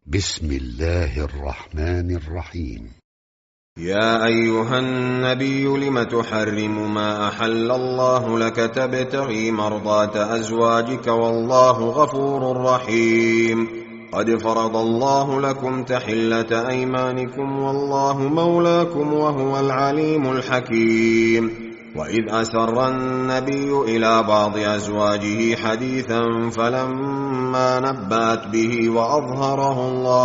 بسم الله الرحمن الرحيم. يا أيها النبي لم تحرم ما أحل الله لك تبتغي مرضات أزواجك والله غفور رحيم. قد فرض الله لكم تحلة أيمانكم والله مولاكم وهو العليم الحكيم. وإذ أسر النبي إلى بعض أزواجه حديثا فلما نبأت به وأظهره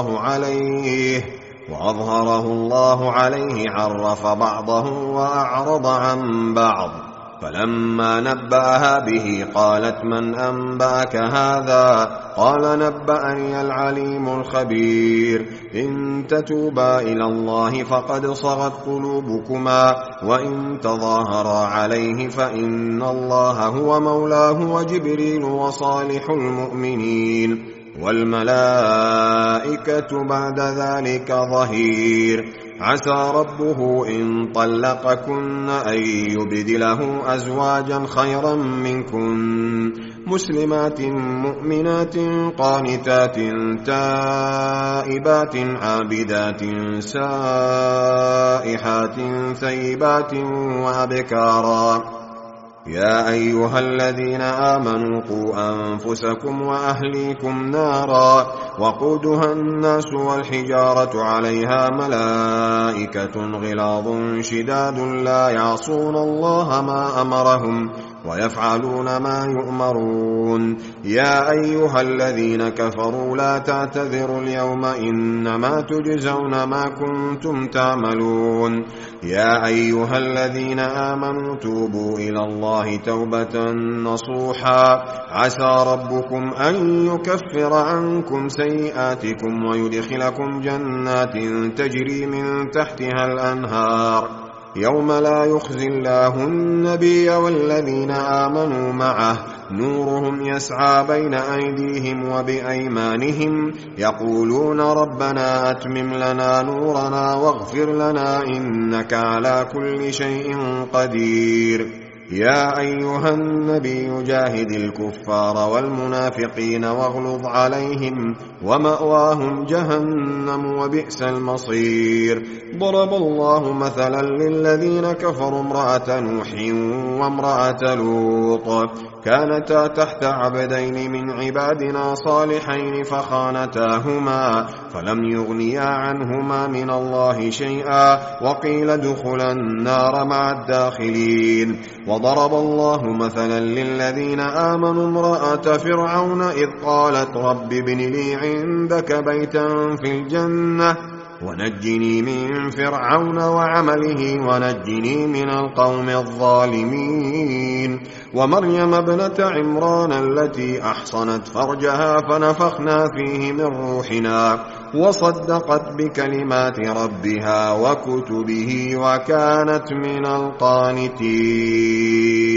الله عليه عرف بعضه وأعرض عن بعض. فلما نبأها به قالت من أنبأك هذا؟ قال نبأني العليم الخبير. إن تتوبا إلى الله فقد صغت قلوبكما وإن تظاهرا عليه فإن الله هو مولاه وجبريل وصالح المؤمنين والملائكة بعد ذلك ظهير. عسى ربه إن طلقكن أن يبدله أزواجا خيرا منكن مسلمات مؤمنات قانتات تائبات عابدات سائحات ثيبات وأبكارا. يا أيها الذين آمنوا قوا أنفسكم وأهليكم نارا وقودها الناس والحجارة عليها ملائكة غلاظ شداد لا يعصون الله ما أمرهم ويفعلون ما يؤمرون. يا أيها الذين كفروا لا تعتذروا اليوم إنما تجزون ما كنتم تعملون. يا أيها الذين آمنوا توبوا إلى الله توبة نصوحا عسى ربكم أن يكفر عنكم سيئاتكم ويدخلكم جنات تجري من تحتها الأنهار يوم لا يخزي الله النبي والذين آمنوا معه نورهم يسعى بين أيديهم وبأيمانهم يقولون ربنا أتمم لنا نورنا واغفر لنا إنك على كل شيء قدير. يا أيها النبي جاهد الكفار والمنافقين واغلظ عليهم ومأواهم جهنم وبئس المصير. ضرب الله مثلا للذين كفروا امرأة نوح وامرأة لوط كانتا تحت عبدين من عبادنا صالحين فخانتاهما فلم يغنيا عنهما من الله شيئا وقيل ادخلا النار مع الداخلين. وضرب الله مثلا للذين آمنوا امرأة فرعون إذ قالت رب ابن لي عندك بيتا في الجنة ونجني من فرعون وعمله ونجني من القوم الظالمين. ومريم ابنة عمران التي أحصنت فرجها فنفخنا فيه من روحنا وصدقت بكلمات ربها وكتبه وكانت من القانتين.